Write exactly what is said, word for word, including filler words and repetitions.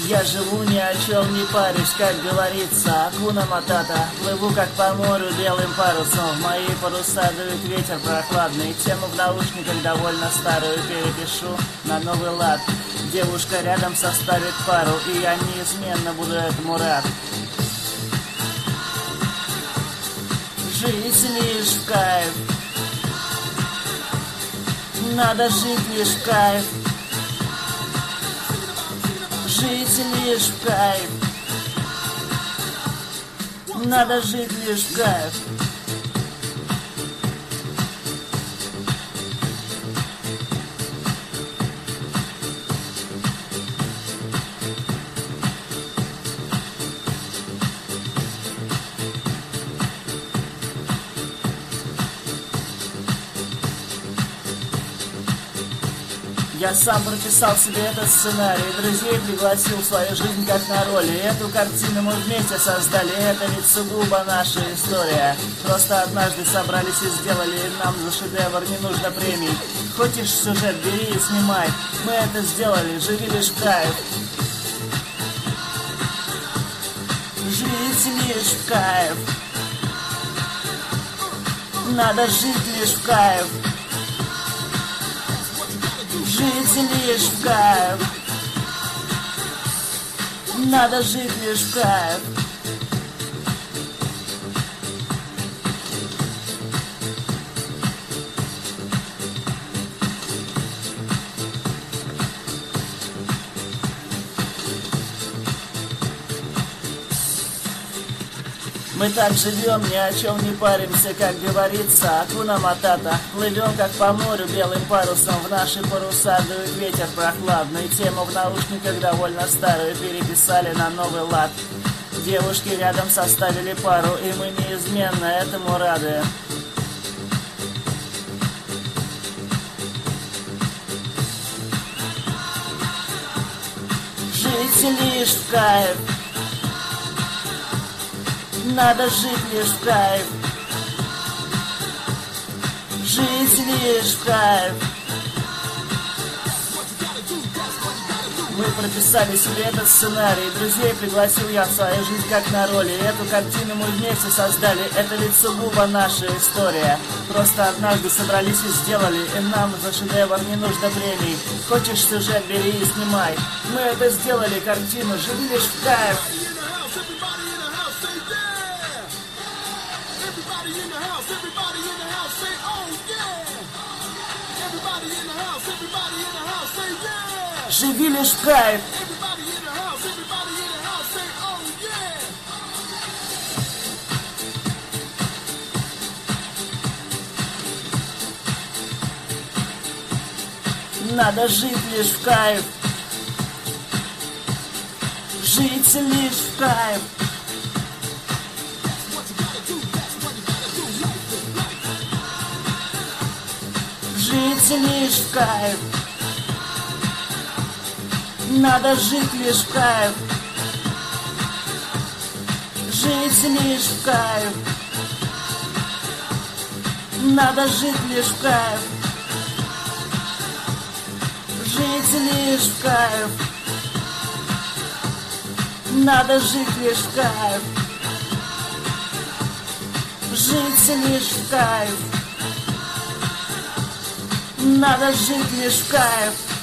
Я живу ни о чем не парюсь, как говорится, акуна матата. Плыву как по морю белым парусом, в мои паруса дует ветер прохладный. Тему в наушниках довольно старую перепишу на новый лад. Девушка рядом составит пару, и я неизменно буду этому рад. Жить лишь в кайф, надо жить лишь в кайф. Жить лишь в кайф, надо жить лишь в кайф. Я сам прописал себе этот сценарий, друзей пригласил в свою жизнь как на роли. Эту картину мы вместе создали, это ведь сугубо наша история. Просто однажды собрались и сделали, и нам за шедевр не нужно премий. Хочешь сюжет, бери и снимай, мы это сделали, живи лишь в кайф. Жить лишь в кайф, надо жить лишь в кайф. Жить лишь в кайф, надо жить лишь в кайф. Мы так живем, ни о чем не паримся, как говорится, акуна матата. Плывем, как по морю, белым парусом, в наши паруса дует ветер прохладный. Тему в наушниках довольно старую переписали на новый лад. Девушки рядом составили пару, и мы неизменно этому рады. Жить лишь в кайф, надо жить лишь в кайф. Жить лишь в кайф. Мы прописали себе этот сценарий, друзей пригласил я в свою жизнь как на роли. Эту картину мы вместе создали, это ведь сугубо наша история. Просто однажды собрались и сделали, и нам за шедевр не нужно премий. Хочешь сюжет, бери и снимай, мы это сделали, картину, живи лишь в кайф. Everybody in the house, everybody in the house, say oh yeah. Everybody in the house, everybody in the house, say yeah. Живи лишь в кайф. Everybody in the house, everybody in the house, say oh yeah. Надо жить лишь в кайф. Жить лишь в кайф. Жить лишь в кайф, надо жить лишь в кайф. Жить лишь в кайф, надо жить лишь в кайф. Жить лишь в кайф, надо жить лишь в кайф. Жить лишь в кайф, надо жить лишь в кайф.